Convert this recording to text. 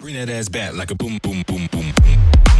Bring that ass back like a boom, boom, boom, boom, boom.